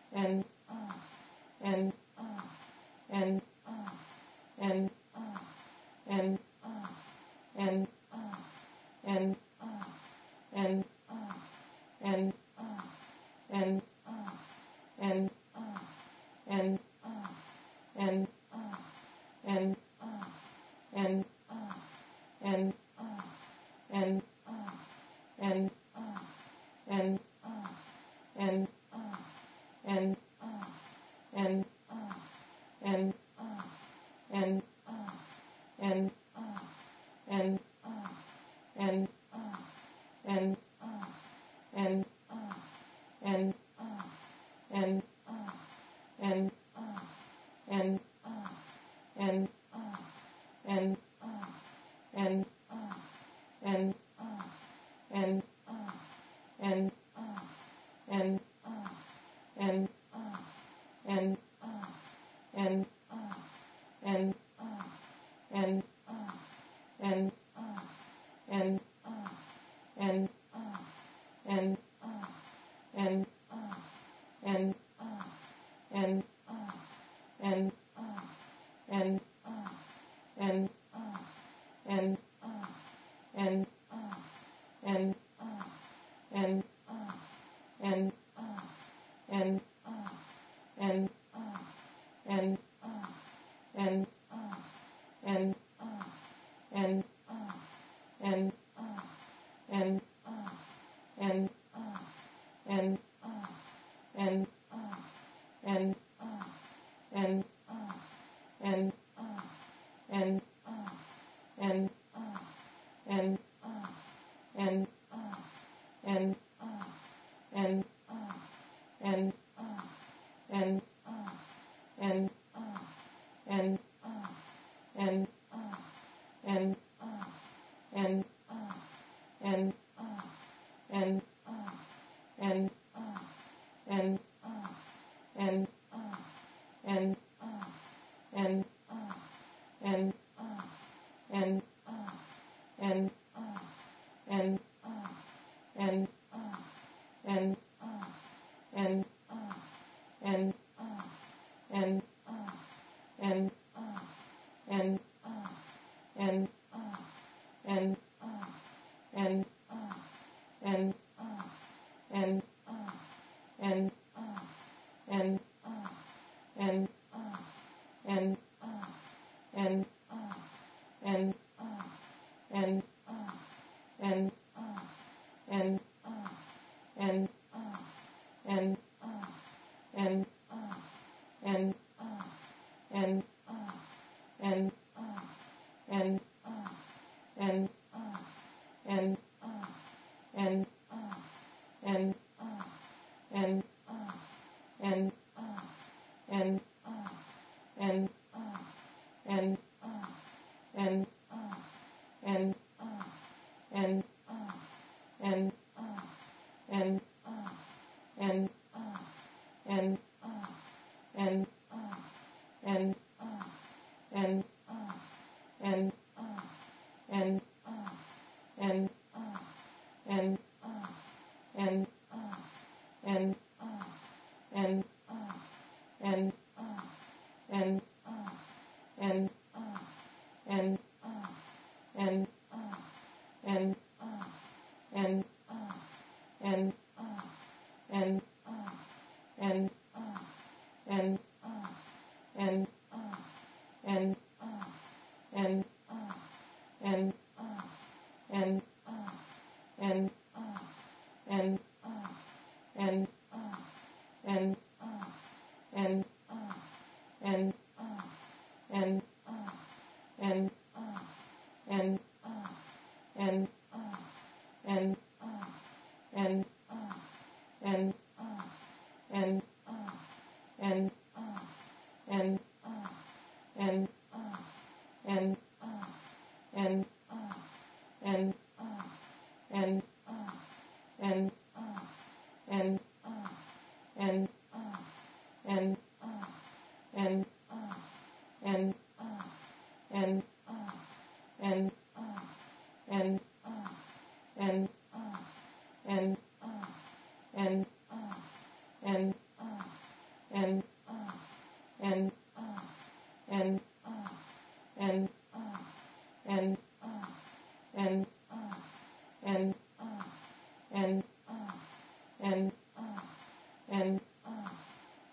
and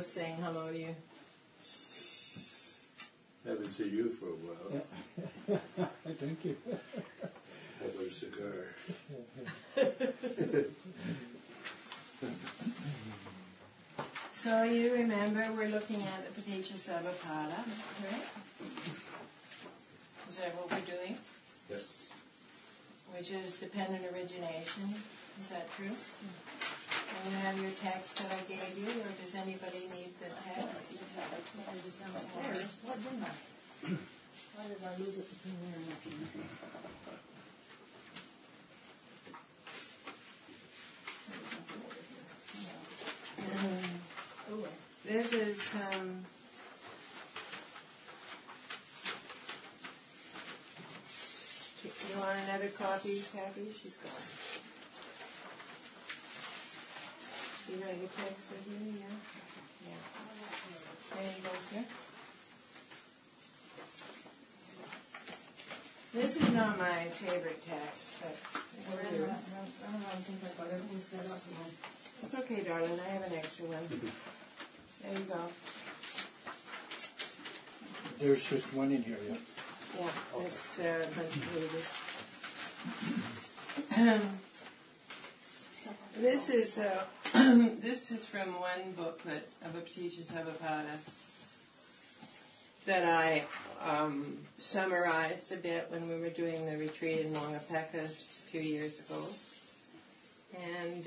was saying hello to you. Haven't seen you for a while. Thank you. How about a cigar? So you remember we're looking at the Paticca Samuppada, right? Is that what we're doing? Yes. Which is dependent origination. Is that true? And you have your text that I gave you, or does anybody need the text? There's, what didn't I? Why did I lose it between there and there? This is you want another copy, Kathy? She's gone. You got your text with you? Yeah. Yeah. There you go, sir. This is not my favorite text, but I don't think I've got everything set up again. it's okay, darling. I have an extra one. There you go. There's just one in here, yeah. Yeah, it's a bunch of pages. This is this is from one booklet of a Paticca Samuppada that I summarized a bit when we were doing the retreat in Longapeka a few years ago, and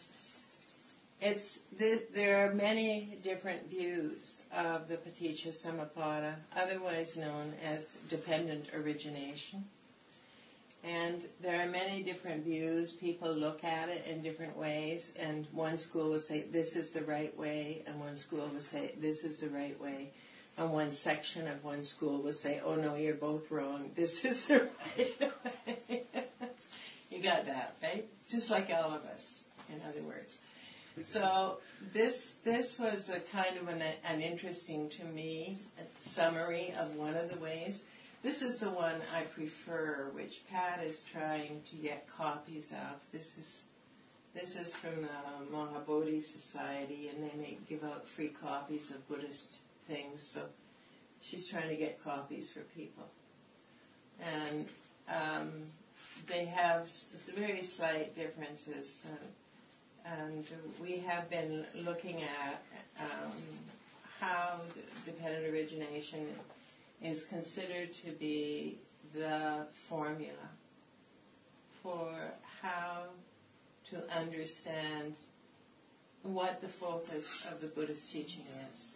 there are many different views of the Paticca Samuppada, otherwise known as dependent origination. And there are many different views. People look at it in different ways, and one school will say, this is the right way, and one school will say, this is the right way. And one section of one school will say, oh no, you're both wrong. This is the right way. You got that, right? Just like all of us, in other words. So this was a kind of an interesting to me summary of one of the ways. This is the one I prefer, which Pat is trying to get copies of. This is from the Mahabodhi Society, and they give out free copies of Buddhist things. So she's trying to get copies for people, and they have very slight differences. And we have been looking at how dependent origination is considered to be the formula for how to understand what the focus of the Buddhist teaching is.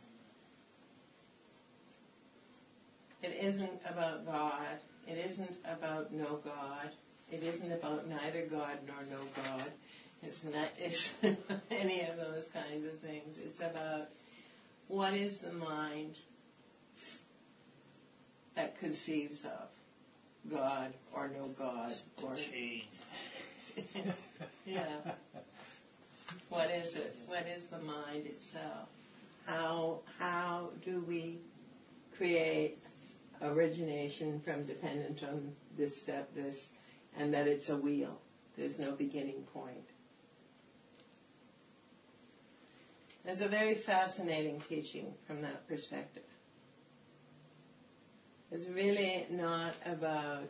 It isn't about God. It isn't about no God. It isn't about neither God nor no God. It's not any of those kinds of things. It's about what is the mind that conceives of God or no God or yeah. What is it? What is the mind itself? How do we create origination from dependent on this step, this, and that it's a wheel? There's no beginning point. It's a very fascinating teaching from that perspective. It's really not about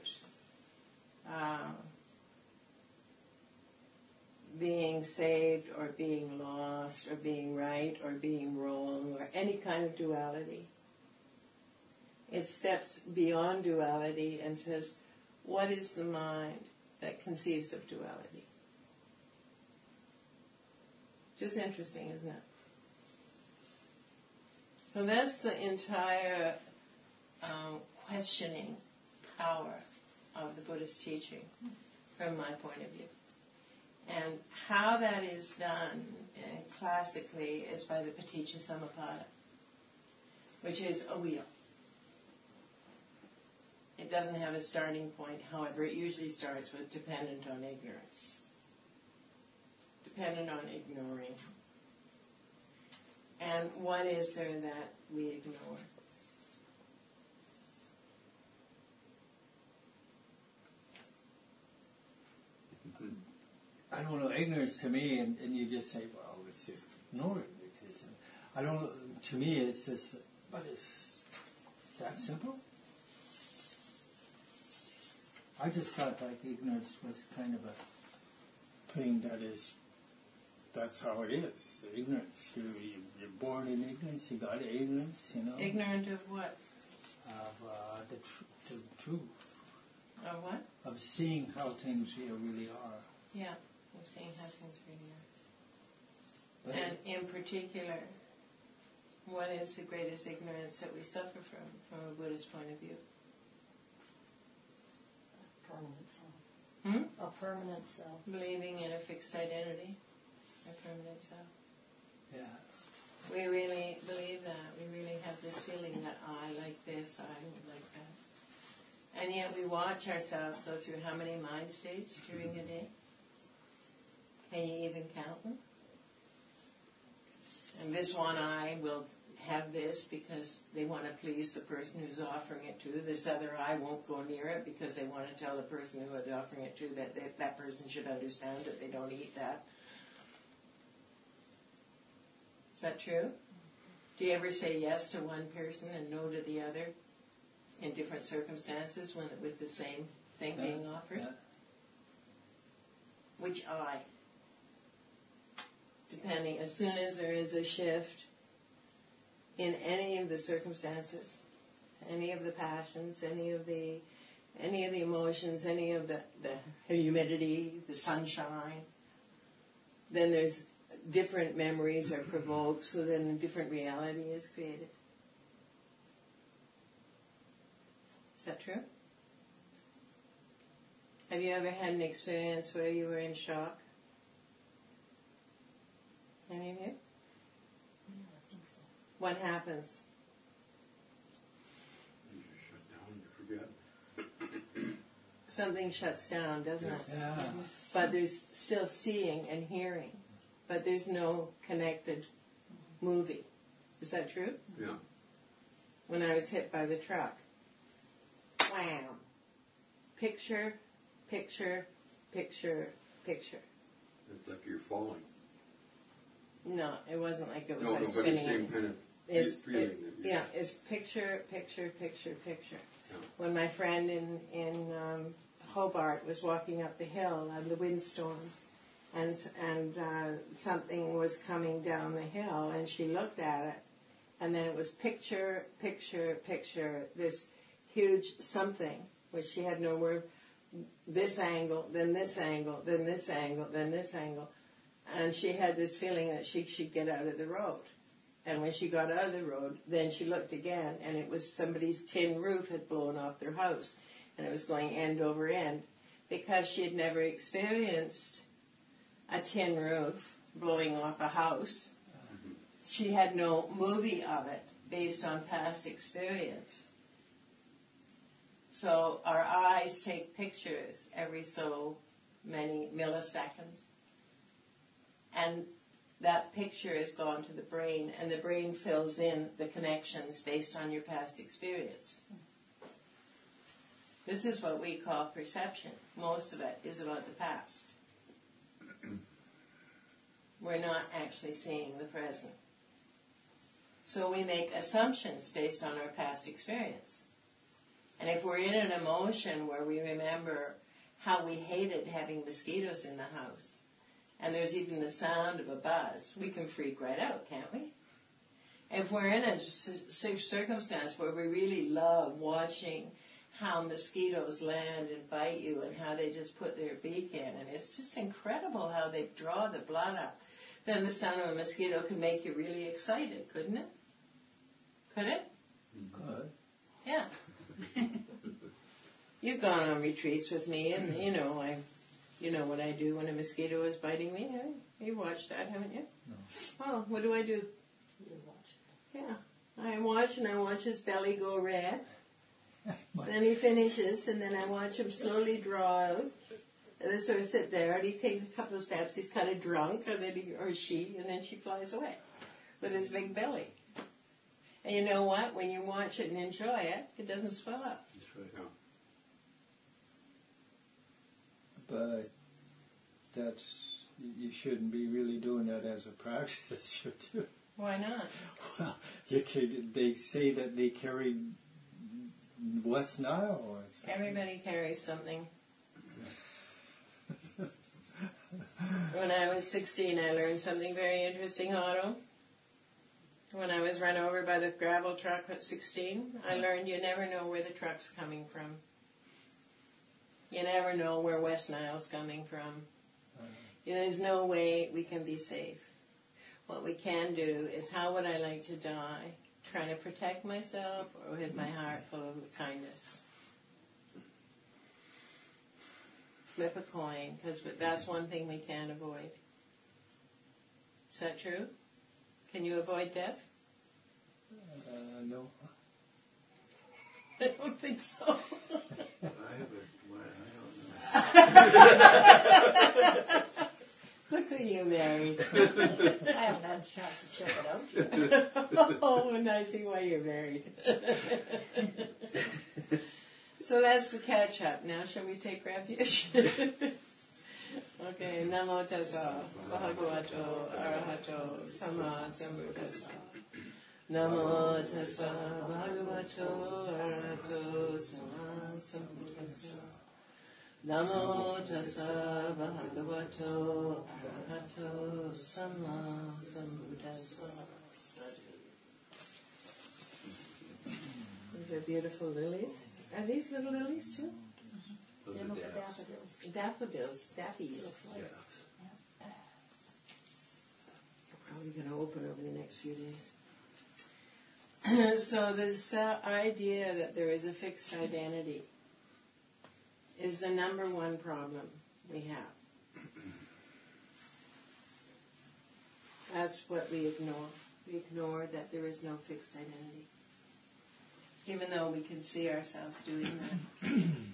being saved or being lost or being right or being wrong or any kind of duality. It steps beyond duality and says, what is the mind that conceives of duality? Just interesting, isn't it? So that's the entire questioning power of the Buddhist teaching from my point of view. And how that is done classically is by the Paticca Samuppada, which is a wheel. It doesn't have a starting point, however, it usually starts with dependent on ignorance. Dependent on ignoring. And what is there that we ignore? I don't know, ignorance to me, and you just say, well, let's just ignore it. Because I don't. To me, it's just. But it's that simple. I just thought like ignorance was kind of a thing that is. That's how it is. Ignorance. You're born in ignorance. You got ignorance. You know. Ignorant of what? Of the truth. Of what? Of seeing how things really are. Yeah, of seeing how things really are. But And in particular, what is the greatest ignorance that we suffer from a Buddhist point of view? Permanent self. Hmm? A permanent self. Believing in a fixed identity, a permanent self. yeah. We really believe that. We really have this feeling that I like this, I would like that. And yet we watch ourselves go through how many mind states during a day? Can you even count them? And this one eye will have this because they want to please the person who's offering it to. This other eye won't go near it because they want to tell the person who they're offering it to that that person should understand that they don't eat that. Is that true? Do you ever say yes to one person and no to the other in different circumstances with the same thing being offered? Yeah. Which eye? Depending, as soon as there is a shift in any of the circumstances, any of the passions, any of the emotions, any of the humidity, the sunshine, then there's different memories are provoked, so then a different reality is created. Is that true? Have you ever had an experience where you were in shock? Any of you? Yeah, I think so. What happens? You shut down, you forget. Something shuts down, doesn't it? Yeah. But there's still seeing and hearing. But there's no connected movie. Is that true? Yeah. When I was hit by the truck. Wham! Picture, picture, picture, picture. It's like you're falling. No, it wasn't like it was No, like but it's spinning. the same kind of It's, feeling. it, that yeah, it's picture, picture, picture, picture. Yeah. When my friend in Hobart was walking up the hill on the windstorm, and something was coming down the hill, and she looked at it, and then it was picture, picture, picture, this huge something, which she had no word, this angle, then this angle, then this angle, then this angle. And she had this feeling that she should get out of the road. And when she got out of the road, then she looked again, and it was somebody's tin roof had blown off their house, and it was going end over end. Because she had never experienced a tin roof blowing off a house, she had no movie of it based on past experience. So our eyes take pictures every so many milliseconds. And that picture is gone to the brain, and the brain fills in the connections based on your past experience. This is what we call perception. Most of it is about the past. We're not actually seeing the present. So we make assumptions based on our past experience. And if we're in an emotion where we remember how we hated having mosquitoes in the house, and there's even the sound of a buzz, we can freak right out, can't we? If we're in a circumstance where we really love watching how mosquitoes land and bite you and how they just put their beak in, and it's just incredible how they draw the blood up, then the sound of a mosquito can make you really excited, couldn't it? Could it? Good. Yeah. You've gone on retreats with me, and you know what I do when a mosquito is biting me. You watched that, haven't you? No. Oh, what do? You watch it. Yeah, I watch his belly go red. Then he finishes, and then I watch him slowly draw out. And then sort of sit there, and he takes a couple of steps. He's kind of drunk, and then she, and then she flies away with his big belly. And you know what? When you watch it and enjoy it, it doesn't swell up. That's right. Yeah. But that's, you shouldn't be really doing that as a practice, should you? Why not? Well, they say that they carried West Nile or something. Everybody carries something. When I was 16, I learned something very interesting, Otto. When I was run over by the gravel truck at 16, I learned you never know where the truck's coming from. You never know where West Nile's coming from. There's no way we can be safe. What we can do is, how would I like to die? Trying to protect myself or with my heart full of kindness? Flip a coin, because that's one thing we can't avoid. Is that true? Can you avoid death? No. I don't think so. Look who you married. I haven't had a chance to check it out. Oh, and I see why you're married. So that's the catch up. Now shall we take refuge? Okay, Namo Tassa, Bhagavato, Arahato, Sama Sambuddhassa. Namo Tassa, Bhagavato, Arahato, Sama Sambuddhassa. Namo Tassa, Bhagavato, Arahato, Sama Sambuddhassa. These are beautiful lilies. Are these little lilies too? They look like daffodils. Daffodils, dappies. Looks like. They're probably going to open over the next few days. So this idea that there is a fixed identity is the number one problem we have. That's what we ignore. We ignore that there is no fixed identity, even though we can see ourselves doing that.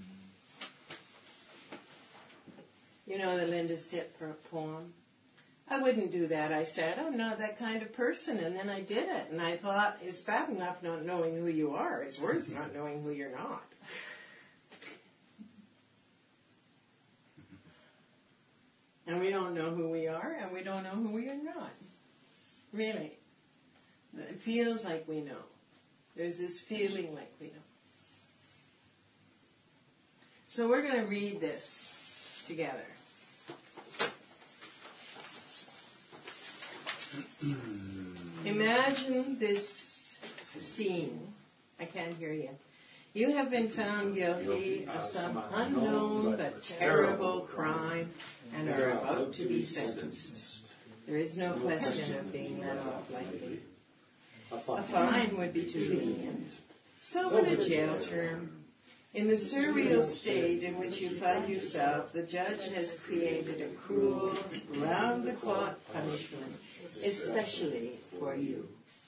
You know the Linda Stitt poem? I wouldn't do that, I said. I'm not that kind of person. And then I did it. And I thought, it's bad enough not knowing who you are. It's worse not knowing who you're not. And we don't know who we are, and we don't know who we are not. Really. It feels like we know. There's this feeling like we know. So we're going to read this together. Imagine this scene. I can't hear you. You have been found guilty of some unknown but terrible crime and are about to be sentenced. There is no question of being let off lightly. A fine would be too lenient. So would a jail term. In the surreal state in which you find yourself, the judge has created a cruel, round-the-clock punishment, especially for you.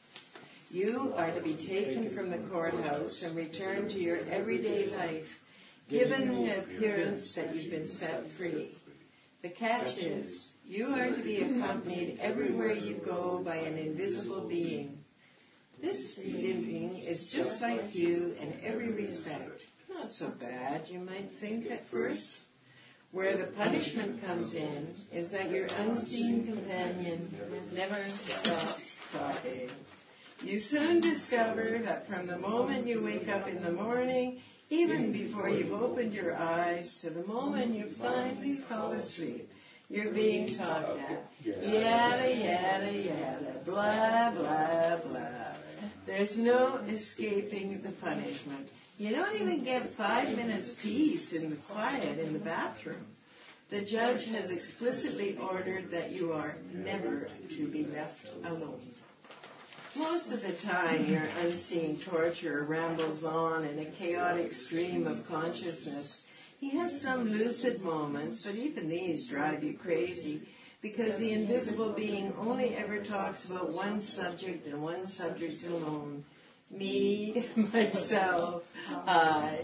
You are to be taken from the courthouse and returned to your everyday life, given the appearance that you've been set free. The catch is, you are to be accompanied everywhere you go by an invisible being. This being is just like you in every respect. Not so bad, you might think at first. Where the punishment comes in is that your unseen companion never stops talking. You soon discover that from the moment you wake up in the morning, even before you've opened your eyes, to the moment you finally fall asleep, you're being talked at. Yada, yada, yada, blah, blah, blah. There's no escaping the punishment. You don't even get 5 minutes peace in the quiet in the bathroom. The judge has explicitly ordered that you are never to be left alone. Most of the time, your unseen torturer rambles on in a chaotic stream of consciousness. He has some lucid moments, but even these drive you crazy, because the invisible being only ever talks about one subject and one subject alone. Me, myself, I,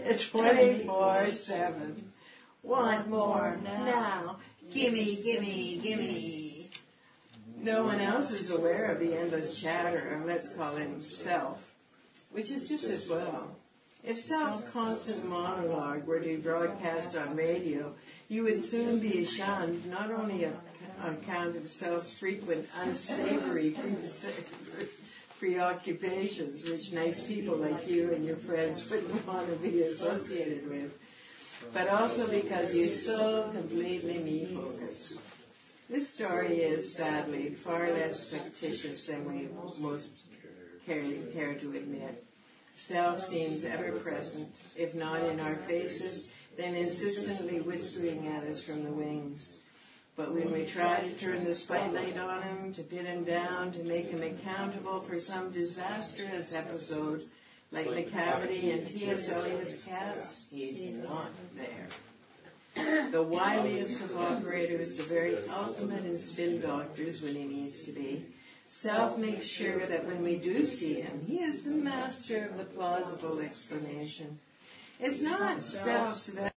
24/7. Want more now. Gimme, gimme, gimme. No one else is aware of the endless chatter of, let's call him self, which is just as well. If self's constant monologue were to be broadcast on radio, you would soon be shunned not only on account of self's frequent unsavory preoccupations, which nice people like you and your friends wouldn't want to be associated with, but also because you're so completely me-focused. This story is, sadly, far less fictitious than we most care to admit. Self seems ever present, if not in our faces, then insistently whispering at us from the wings. But when we try to turn the spotlight on him, to pin him down, to make him accountable for some disastrous episode, like McCavity and T.S. Eliot's cats, he's not there. The wiliest of operators, the very ultimate in spin doctors when he needs to be, Self makes sure that when we do see him, he is the master of the plausible explanation. It's not Self's